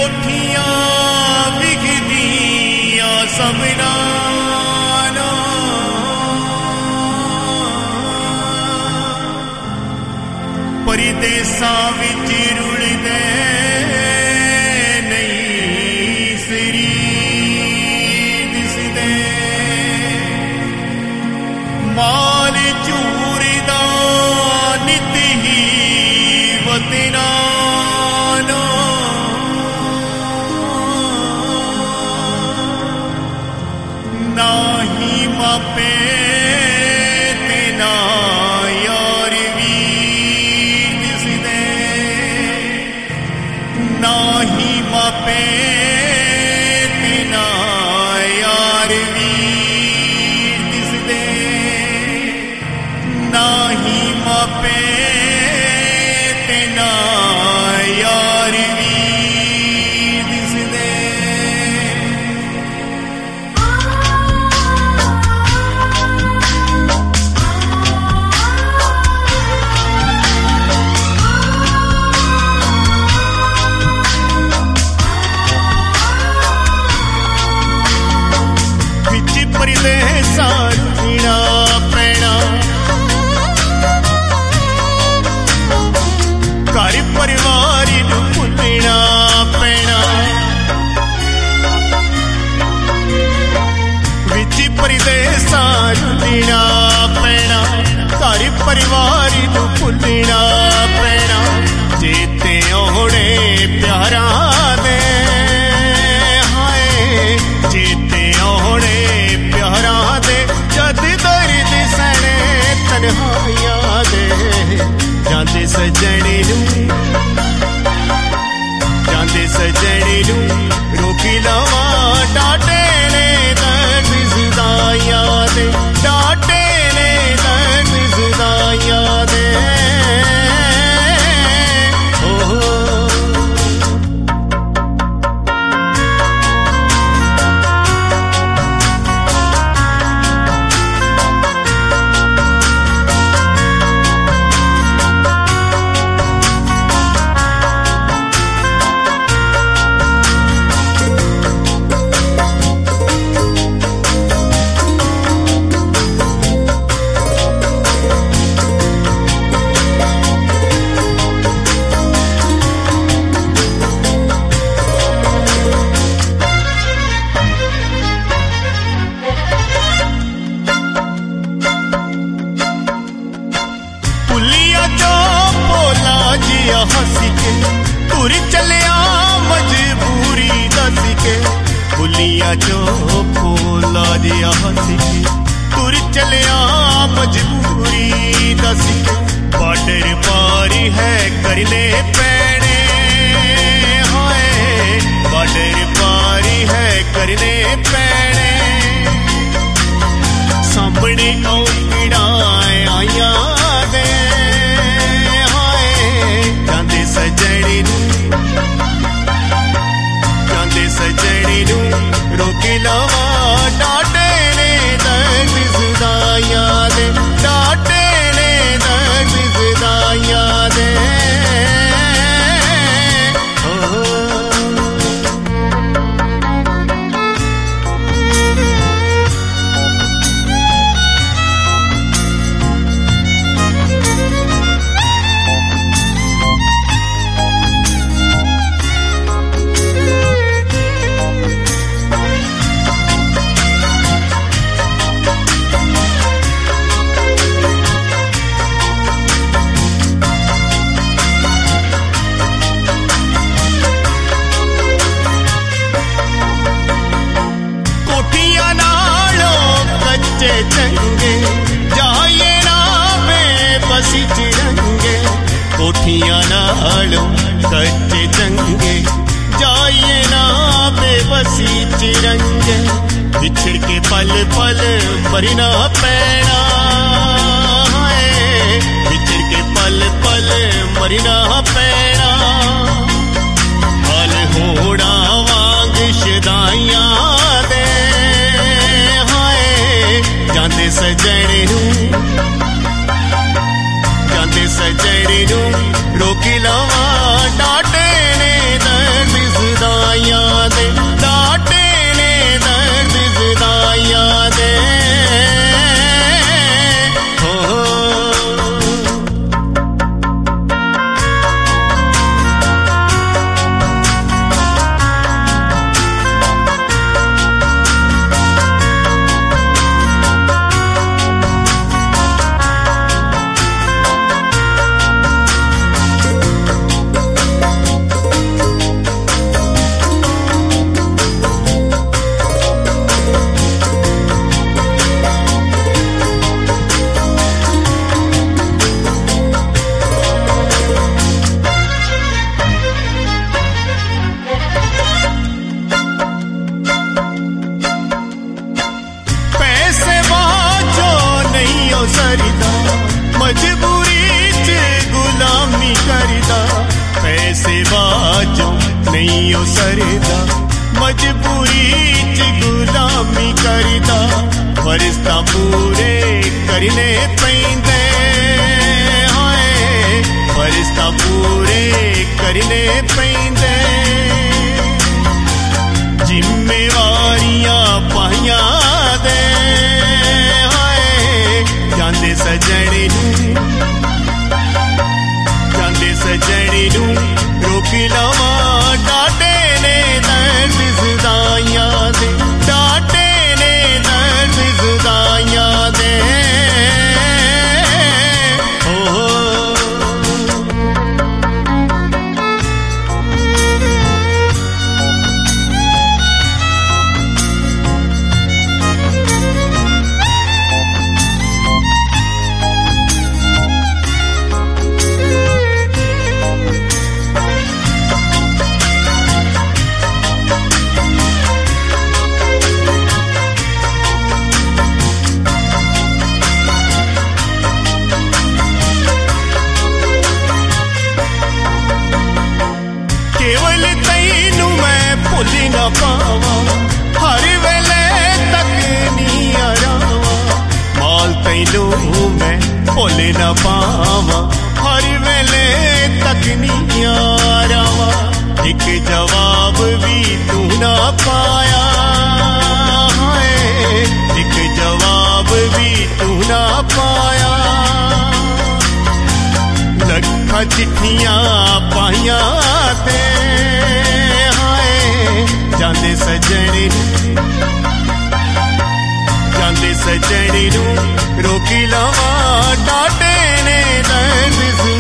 कोठियां विखदियां सबना परिदेसां विच रुलदे नहीं सिरी दिसदे माल चूरदा नित ही वतना ना ही मापे मापे तेना यार वीर दिसदे ना ही मापे तेना यार वीर दिसदे सारुणा पैना घर परिवार नूं भुलना पैना विच परदेसां रुलना पैना घर परिवार नूं भुलना पैना चेते औणे प्यारां दे हाय चेते औणे प्यारां दे जद दर्द सने तन्हाइयां दे जांदे सजने नूं रोकी लवां डाटे ने दर्द जुदाइयां दे डाटे ने दर्द जुदाइयां दे हंसी के तुर चलिया मजबूरी दस के भुलिया जो भोला जिया हंसी के तुर चलिया मजबूरी दस के बॉर्डर पारी है करने पैने हाय बॉर्डर पारी है करने पैने सामने औकड़ा आया दे सजनी नूं रोकी लवां डाटे ने दर्द जुदाइयां दे डाटे ने दर्द जुदाइयां दे चंगे जाइए ना बेबसी चिरंगे कोठियां नालों कच्चे चंगे जाइए ना बेबसी चिरंगे बिछड़ के पल पल मरना पैना बिछड़ के पल पल मरना पैना हाल होड़ा वांग शदाइयां दे जांदे सजने नूं रोकी लवां डाटे ने दर्द जुदा नहीं ओ सरदा मजबूरी च गुलामी करदा फरिश्ता पूरे करने पैंदे हाय फरिश्ता पूरे करने पैंदे जिम्मेवारियां पाइया दे हाय जांदे सजने नू रोकी लवा डाटे ने दर्द जुदाइयां दे डाटे ने दर्द जुदाइयां दे केवल तैनू मैं भुल न पावा हर वेले तक नी आरावा माल तैनू मैं भुल न पावा हर वेले तक नी आरावा एक जवाब भी तू ना पाया है एक जवाब भी तू ना पाया लखा चिट्ठियां पाइया ते हाय जांदे सजने नू रोकी लवा डाटे ने दर्द